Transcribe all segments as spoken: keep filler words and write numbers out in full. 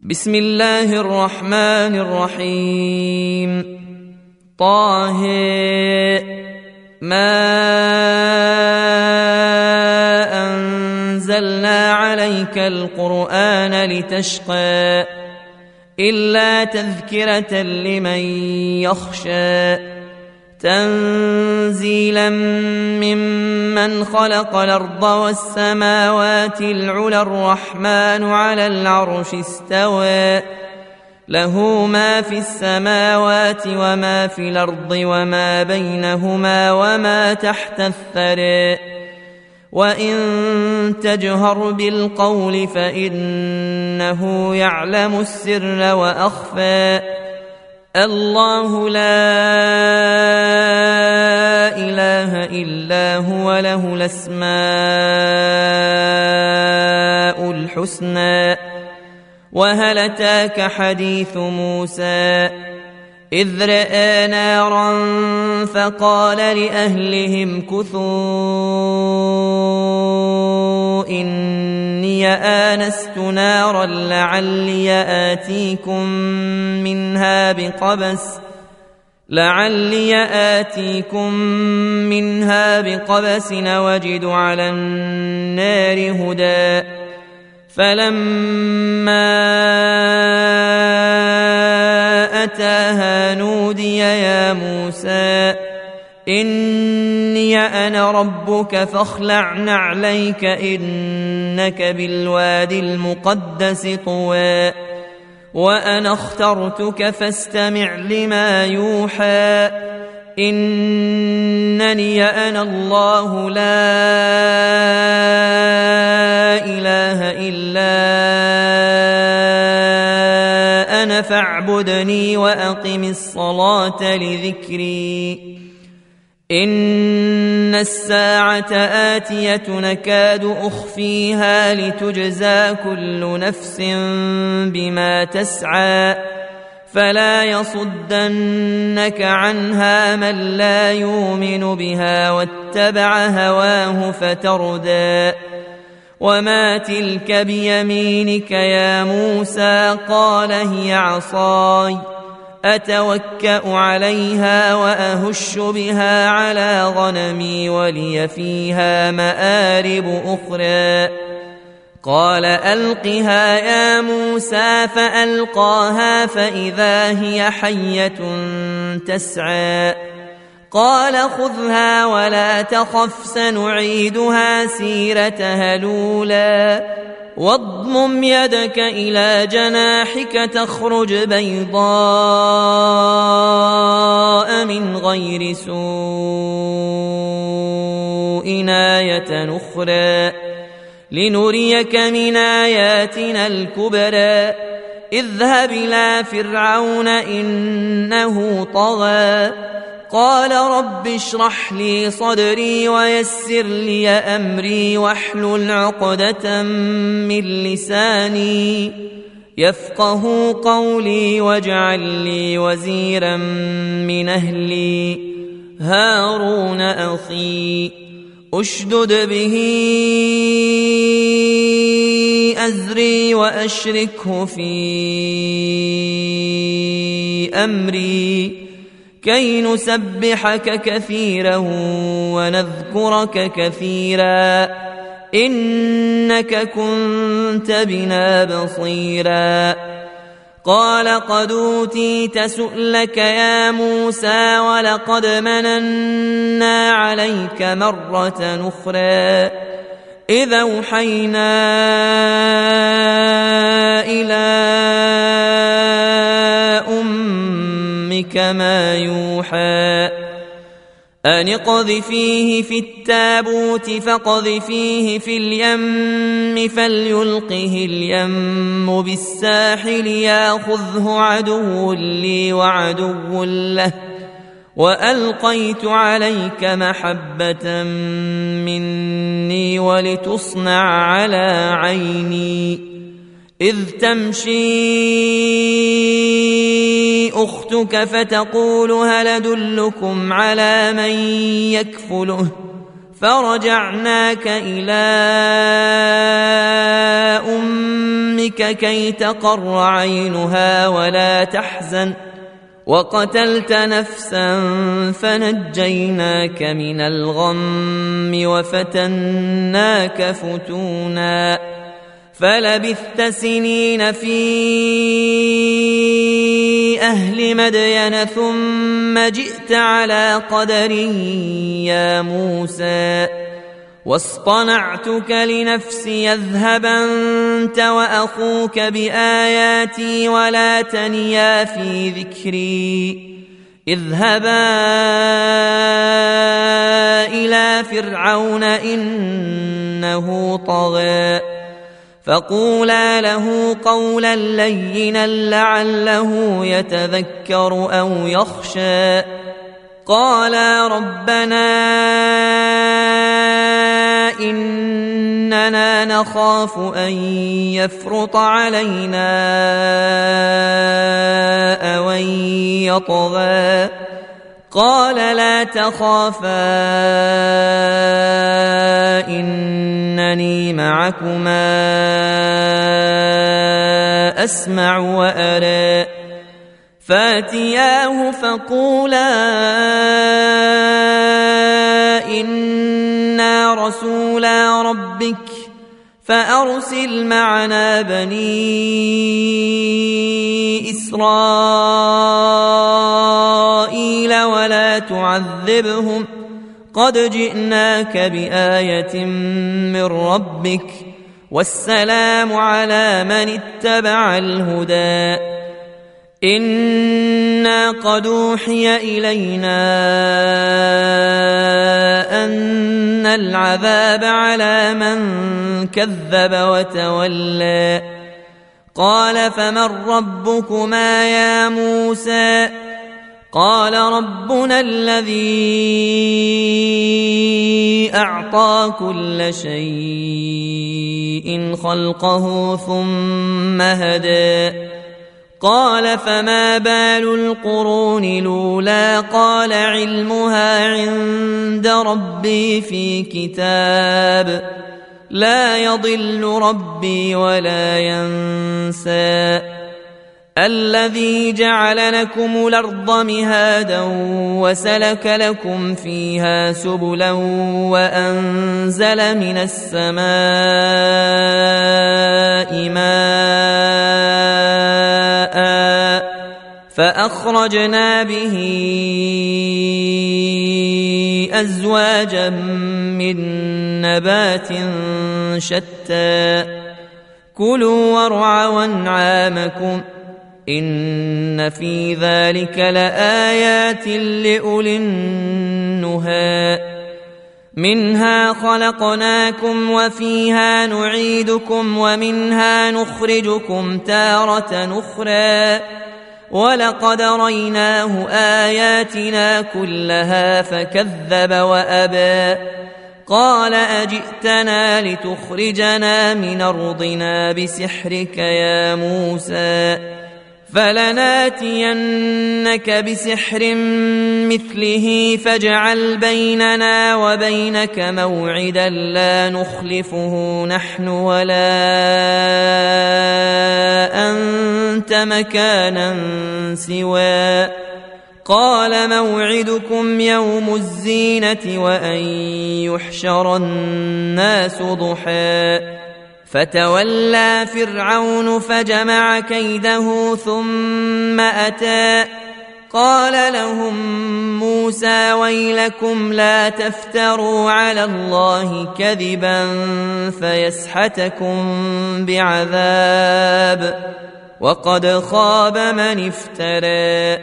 بسم الله الرحمن الرحيم. طه ما أنزلنا عليك القرآن لتشقى إلا تذكرة لمن يخشى تنزيلا ممن خلق الأرض والسماوات العلى الرحمن على العرش استوى له ما في السماوات وما في الأرض وما بينهما وما تحت الثرى وإن تجهر بالقول فإنه يعلم السر وأخفى الله لا إله إلا هو له الأسماء الحسنى وهل أتاك حديث موسى إذ رأى نارا فقال لأهلهم كثوا إني آنست نارا لعلي آتيكم منها بقبس لعلي آتيكم منها بقبس وجد على النار هدى فلما أتاها نودي يا موسى إني أنا ربك فاخلع نعليك إنك بالوادي المقدس طوى وأنا اخترتك فاستمع لما يوحى إنني أنا الله لا إله إلا أنا فاعبدني وأقم الصلاة لذكري إن الساعة آتية نكاد أخفيها لتجزى كل نفس بما تسعى فلا يصدنك عنها من لا يؤمن بها واتبع هواه فتردى وما تلك بيمينك يا موسى قال هي عصاي أتوكأ عليها وأهش بها على غنمي ولي فيها مآرب أخرى قال ألقها يا موسى فألقاها فإذا هي حية تسعى قال خذها ولا تخف سنعيدها سيرتها الأولى واضمم يدك إلى جناحك تخرج بيضاء من غير سوء آية أخرى لنريك من آياتنا الكبرى اذهب إلى فرعون إنه طغى قال رب اشرح لي صدري ويسر لي أمري واحلل عقدة من لساني يفقه قولي واجعل لي وزيرا من أهلي هارون أخي أشدد به أزري وأشركه في أمري كي نسبحك كثيرا ونذكرك كثيرا إنك كنت بنا بصيرا قال قد أوتيت سؤلك يا موسى ولقد مننا عليك مرة أخرى إذا أوحينا إلى أمك ما يوحى أن اقذفيه في التابوت فاقذفيه في اليم فليلقه اليم بالساحل ياخذه عدو لي وعدو له وألقيت عليك محبة مني ولتصنع على عيني إذ تمشي أختك فتقول هل أدلكم على من يكفله فرجعناك إلى أمك كي تقر عينها ولا تحزن وقتلت نفسا فنجيناك من الغم وفتناك فتونا فلبثت سنين في أهل مدين ثم جئت على قدر يا موسى واصطنعتك لنفسي اذهب أنت وأخوك بآياتي ولا تنيا في ذكري اذهبا إلى فرعون إنه طغى فقولا له قولا لينا لعله يتذكر أو يخشى قالا ربنا إننا نخاف أن يفرط علينا أو أن يطغى قال لا تخافا إنني معكما أسمع وأرى فاتياه فقولا إنا رسولا ربك فأرسل معنا بني إسرائيل ولا تعذبهم قد جئناك بآية من ربك والسلام على من اتبع الهدى إنا قد أوحي إلينا أن العذاب على من كذب وتولى قال فمن ربكما يا موسى قال ربنا الذي أعطى كل شيء خلقه ثم هدى قال فما بال القرون الأولى قال علمها عند ربي في كتاب لا يضل ربي ولا ينسى الذي جعل لكم الأرض مهادا وسلك لكم فيها سبلا وأنزل من السماء ماء فأخرجنا به أزواجا من نبات شتى كلوا وارعوا أنعامكم إن في ذلك لآيات لأولي النهى منها خلقناكم وفيها نعيدكم ومنها نخرجكم تارة أخرى ولقد ريناه آياتنا كلها فكذب وأبى قال أجئتنا لتخرجنا من أرضنا بسحرك يا موسى فلناتينك بسحر مثله فاجعل بيننا وبينك موعدا لا نخلفه نحن ولا أنت مكانا سوى قال موعدكم يوم الزينة وأن يحشر الناس ضحى فتولى فرعون فجمع كيده ثم أتى قال لهم موسى ويلكم لا تفتروا على الله كذبا فيسحتكم بعذاب وقد خاب من افترى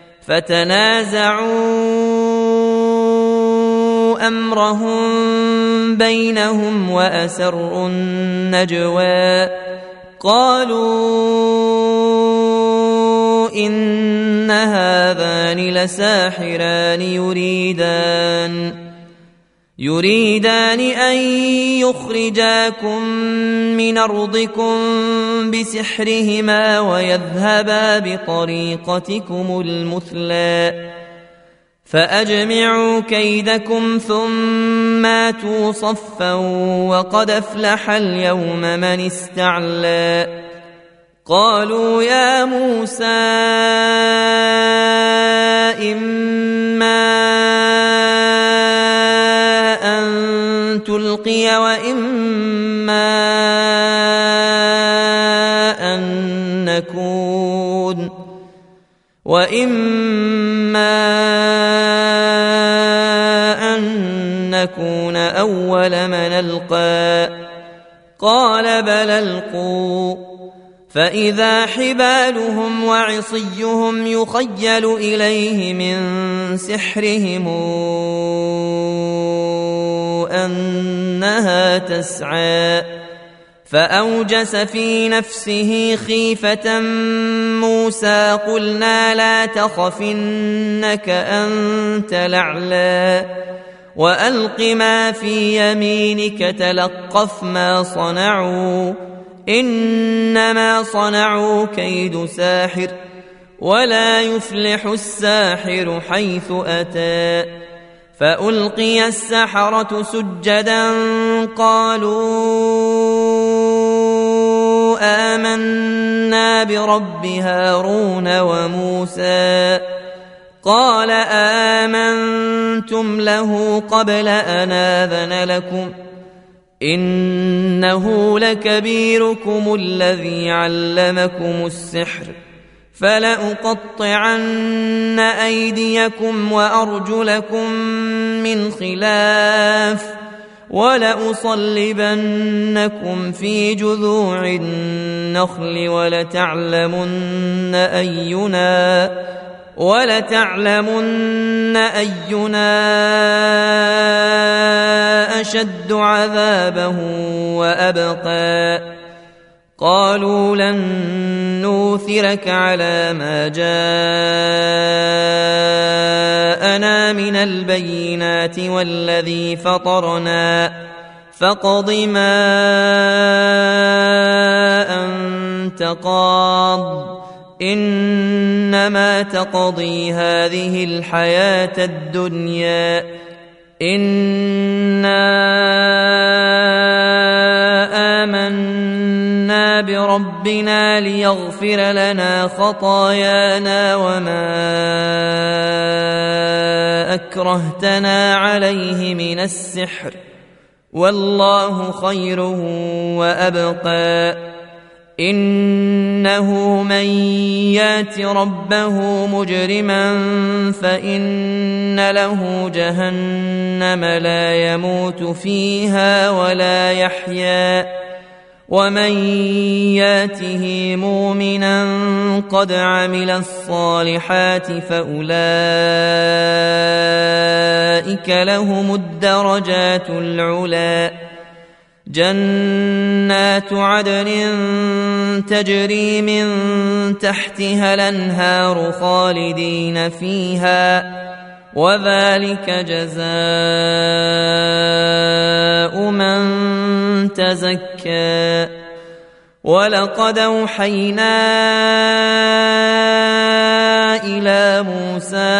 فتنازعوا أمرهم بينهم وأسروا النجوى قالوا إن هذان لساحران يريدان يريدان أن يخرجاكم من أرضكم بسحرهما ويذهبا بطريقتكم المثلى فأجمعوا كيدكم ثم آتوا صفا وقد أفلح اليوم من استعلى قالوا يا موسى إما أن تلقي وإما أن نكون وإما أن نكون أول من ألقى قال بل ألقوا فإذا حبالهم وعصيهم يخيل إليه من سحرهم أنها تسعى فأوجس في نفسه خيفة موسى قلنا لا تخف إنك أنت الأعلى وألق ما في يمينك تلقف ما صنعوا إنما صنعوا كيد ساحر ولا يفلح الساحر حيث أتى فألقي السحرة سجدا قالوا آمنا برب هارون وموسى قال آمنتم له قبل أن آذن لكم إنه لكبيركم الذي علمكم السحر فلأقطعن أيديكم وأرجلكم من خلاف ولأصلبنكم في جذوع النخل ولتعلمن أينا ولتعلمن أينا أشد عذابا وأبقى قالوا لن نوثرك على ما جاءنا من البينات والذي فطرنا فاقض ما أنت قاض إنما تقضي هذه الحياة الدنيا إنا آمنا بربنا ليغفر لنا خطايانا وما أكرهتنا عليه من السحر والله خير وأبقى إنه من يات ربه مجرما فإن له جهنم لا يموت فيها ولا يحيا ومن ياته مؤمنا قد عمل الصالحات فأولئك لهم الدرجات العلى جنات عدن تجري من تحتها الأنهار خالدين فيها وذلك جزاء من تزكى ولقد أوحينا إلى موسى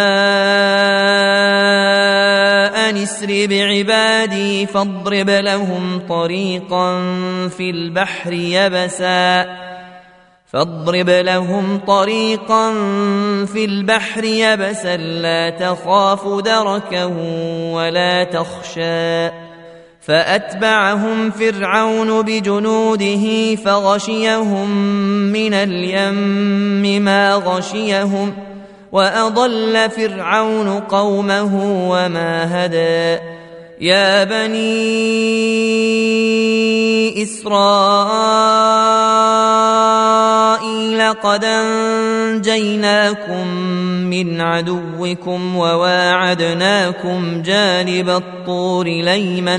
أن اسر بعبادي فاضرب لهم طريقا في البحر يبسا فاضرب لهم طريقا في البحر يبسا لا تخاف دركا ولا تخشى فأتبعهم فرعون بجنوده فغشيهم من اليم ما غشيهم وأضل فرعون قومه وما هدى يا بني إسرائيل قد أنجيناكم من عدوكم وواعدناكم جانب الطور الأيمن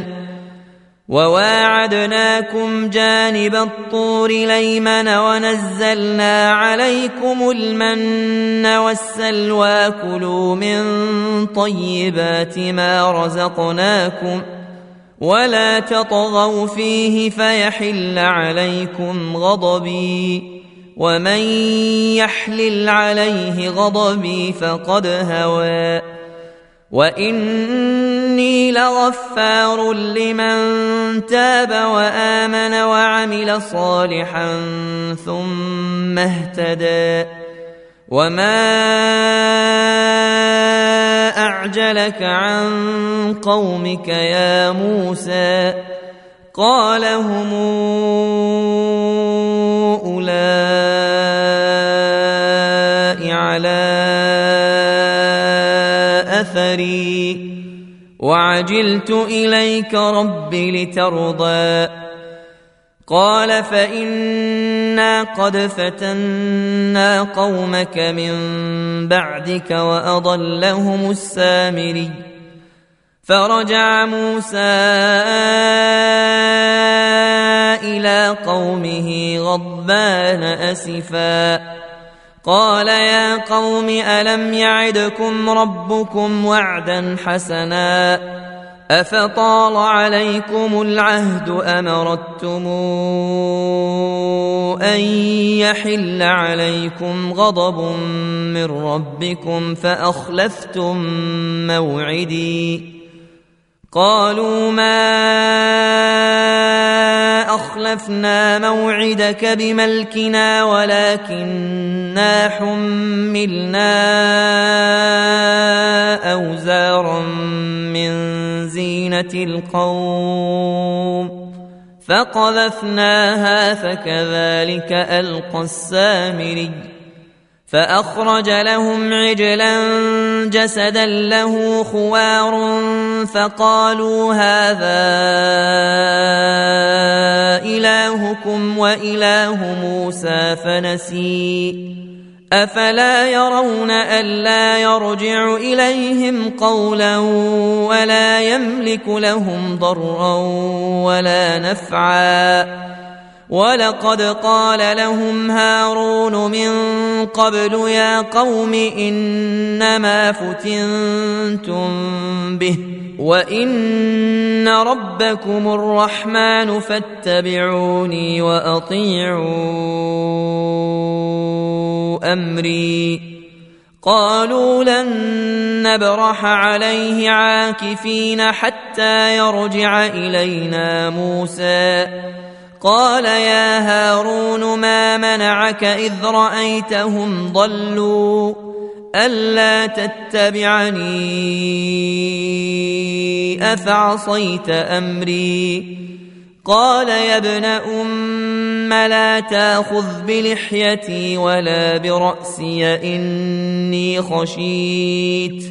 وواعدناكم جانب الطور الأيمن ونزلنا عليكم المن والسلوى كلوا من طيبات ما رزقناكم ولا تطغوا فيه فيحل عليكم غضبي ومن يحلل عليه غضبي فقد هوى وإني لغفار لمن تاب وآمن وعمل صالحا ثم اهتدى وما أعجلك عن قومك يا موسى قال هم أولئك على أثري وعجلت إليك رب لترضى قال فإنا قد فتنا قومك من بعدك وأضلهم السامري فرجع موسى إلى قومه غضبان أسفا قال يا قوم ألم يعدكم ربكم وعدا حسنا أفطال عليكم العهد أم أردتم أن يحل عليكم غضب من ربكم فأخلفتم موعدي قالوا ما أخلفنا موعدك بملكنا ولكننا حملنا أوزارا من زينة القوم فقذفناها فكذلك ألقى السامري فأخرج لهم عجلا جسدا له خوار فقالوا هذا إلهكم وإله موسى فنسي أفلا يرون ألا يرجع إليهم قولا ولا يملك لهم ضرا ولا نفعا ولقد قال لهم هارون من قبل يا قوم إنما فتنتم به وإن ربكم الرحمن فاتبعوني وأطيعوا أمري قالوا لن نبرح عليه عاكفين حتى يرجع إلينا موسى قال يا هارون ما منعك إذ رأيتهم ضلوا ألا تتبعني أفعصيت أمري قال يا ابن أم لا تأخذ بلحيتي ولا برأسي إني خشيت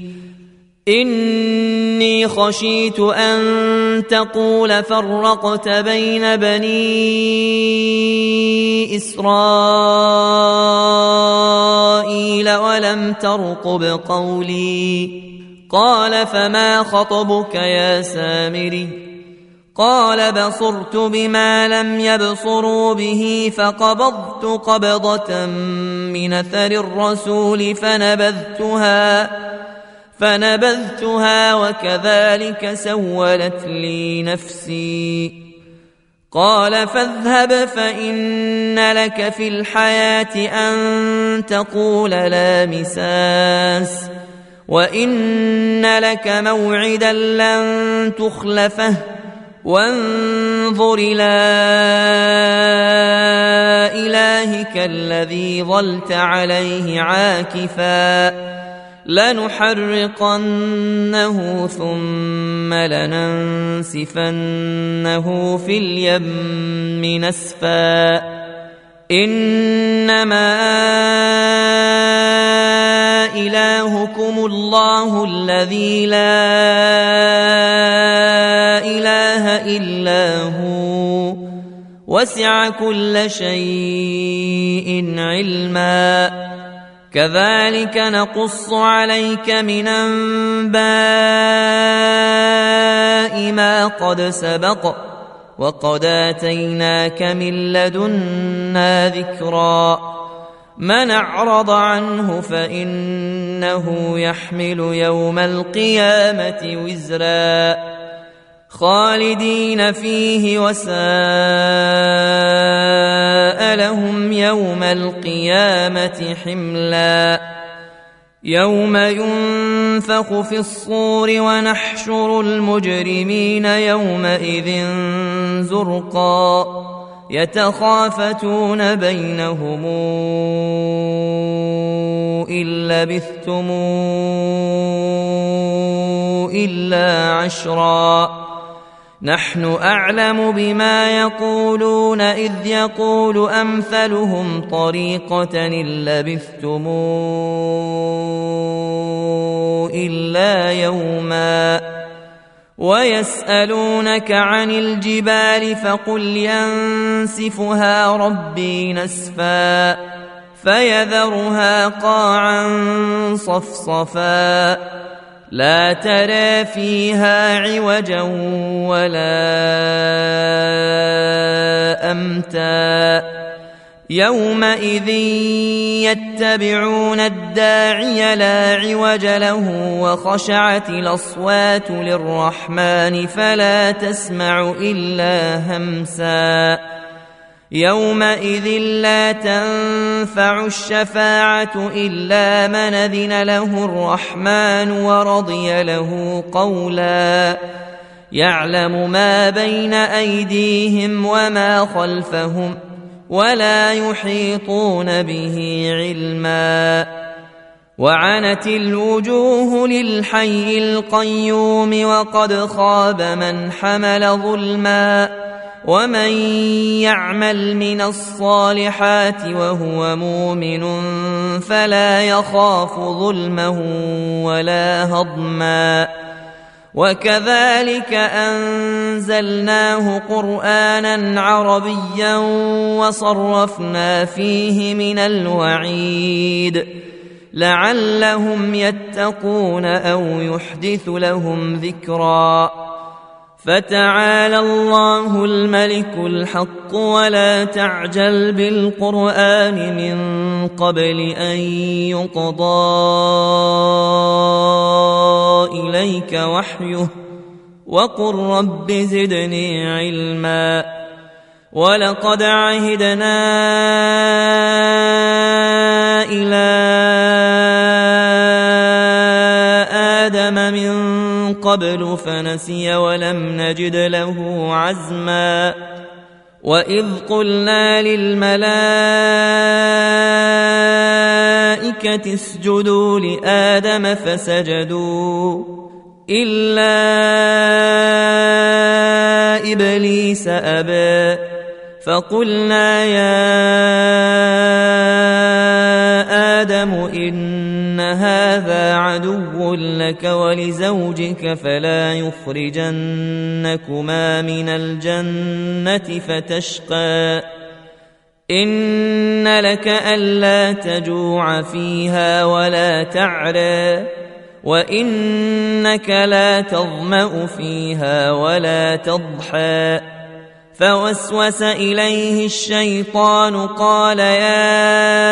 إني خشيت أن تقول فرقت بين بني إسرائيل ولم ترقب قولي قال فما خطبك يا سامري قال بصرت بما لم يبصروا به فقبضت قبضة من أثر الرسول فنبذتها فنبذتها وكذلك سولت لي نفسي قال فاذهب فإن لك في الحياة أن تقول لا مساس وإن لك موعدا لن تخلفه وانظر إلى إلهك الذي ظلت عليه عاكفا لنحرقنه ثم لننسفنه في اليم نسفا إنما إلهكم الله الذي لا إله إلا هو وسع كل شيء علما كذلك نقص عليك من أنباء ما قد سبق وقد آتيناك من لدنا ذكرا من أعرض عنه فإنه يحمل يوم القيامة وزرا خالدين فيه وساء لهم يوم القيامة حملا يوم ينفخ في الصور ونحشر المجرمين يومئذ زرقا يتخافتون بينهم إن لبثتم إلا عشرا نحن أعلم بما يقولون إذ يقول أمثلهم طريقة إن لبثتم إلا يوما ويسألونك عن الجبال فقل ينسفها ربي نسفا فيذرها قاعا صفصفا لا ترى فيها عوجا ولا أمتا يومئذ يتبعون الداعي لا عوج له وخشعت الأصوات للرحمن فلا تسمع إلا همسا يومئذ لا تنفع الشفاعة إلا من أذن له الرحمن ورضي له قولا يعلم ما بين أيديهم وما خلفهم ولا يحيطون به علما وعنت الوجوه للحي القيوم وقد خاب من حمل ظلما ومن يعمل من الصالحات وهو مؤمن فلا يخاف ظلما ولا هضما وكذلك أنزلناه قرآنا عربيا وصرفنا فيه من الوعيد لعلهم يتقون أو يحدث لهم ذكرا فتعالى الله الملك الحق ولا تعجل بالقرآن من قبل أن يقضى إليك وحيه وقل رب زدني علما ولقد عهدنا إلى آدم من قبل فنسي ولم نجد له عزما وإذ قلنا للملائكة اسجدوا لآدم فسجدوا إلا إبليس أبى فقلنا يا آدم إن هذا عدو لك ولزوجك فلا يخرجنكما من الجنة فتشقى إن لك ألا تجوع فيها ولا تعرى وإنك لا تظمأ فيها ولا تضحى فوسوس إليه الشيطان قال يا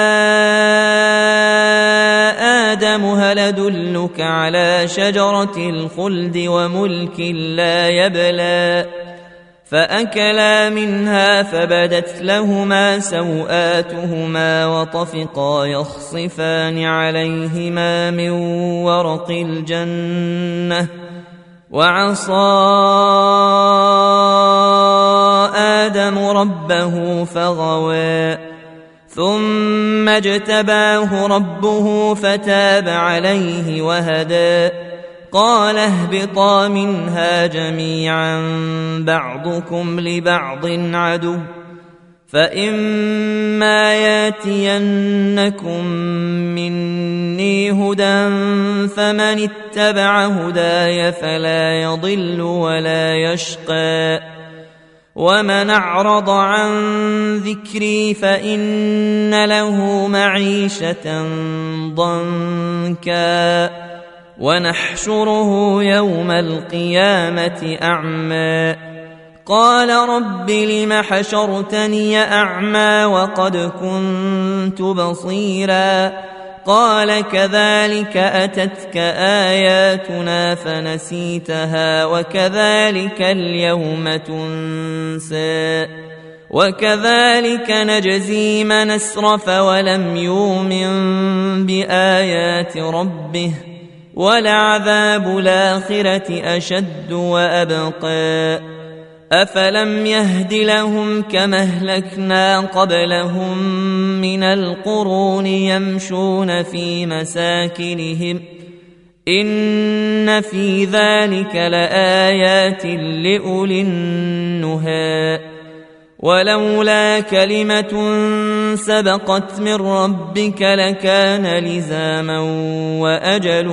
آدم هل أدلك على شجرة الخلد وملك لا يبلى فأكلا منها فبدت لهما سوآتهما وطفقا يخصفان عليهما من ورق الجنة وعصى آدم ربه فغوى ثم اجتباه ربه فتاب عليه وهدى قال اهبطا منها جميعا بعضكم لبعض عدو فإما ياتينكم مني هدى فمن اتبع هداي فلا يضل ولا يشقى ومن أعرض عن ذكري فإن له معيشة ضنكا ونحشره يوم القيامة أعمى قال رب لم حشرتني أعمى وقد كنت بصيرا قال كذلك أتتك آياتنا فنسيتها وكذلك اليوم تنسى وكذلك نجزي من أسرف ولم يؤمن بآيات ربه ولعذاب الآخرة أشد وأبقى أفلم يهد لهم كما أهلكنا قبلهم من القرون يمشون في مساكنهم إن في ذلك لآيات لأولي النهى ولولا كلمة سبقت من ربك لكان لزاما وأجل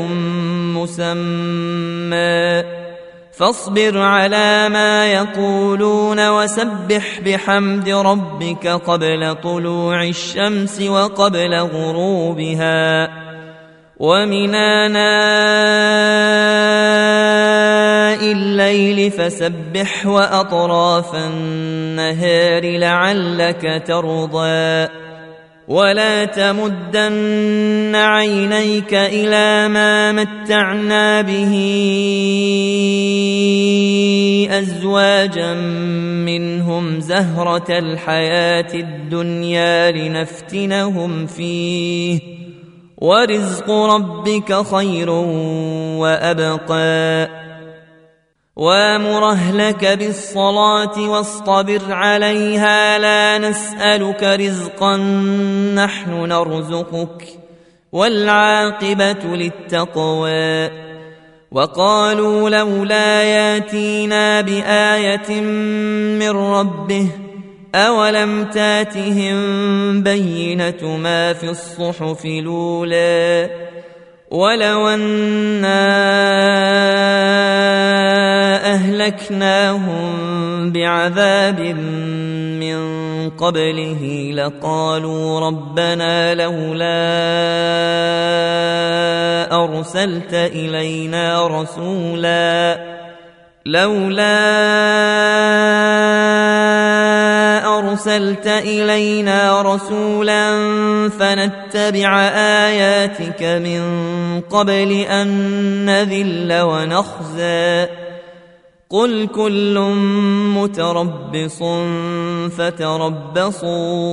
مسمى فاصبر على ما يقولون وسبح بحمد ربك قبل طلوع الشمس وقبل غروبها ومن آناء الليل فسبح وأطراف النهار لعلك ترضى ولا تمدن عينيك إلى ما متعنا به أزواجا منهم زهرة الحياة الدنيا لنفتنهم فيه ورزق ربك خير وأبقى وامر أهلك بالصلاة واصطبر عليها لا نسألك رزقا نحن نرزقك والعاقبة للتقوى وقالوا لولا ياتينا بآية من ربه أولم تاتهم بينة ما في الصحف الأولى ولو أنا أهلكناهم بعذاب من قبله لقالوا ربنا لولا أرسلت إلينا رسولا لولا أرسلت إلينا رسولا فنتبع آياتك من قبل أن نذل ونخزى قل كل متربص فتربصوا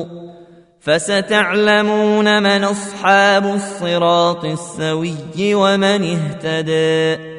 فستعلمون من أصحاب الصراط السوي ومن اهتدى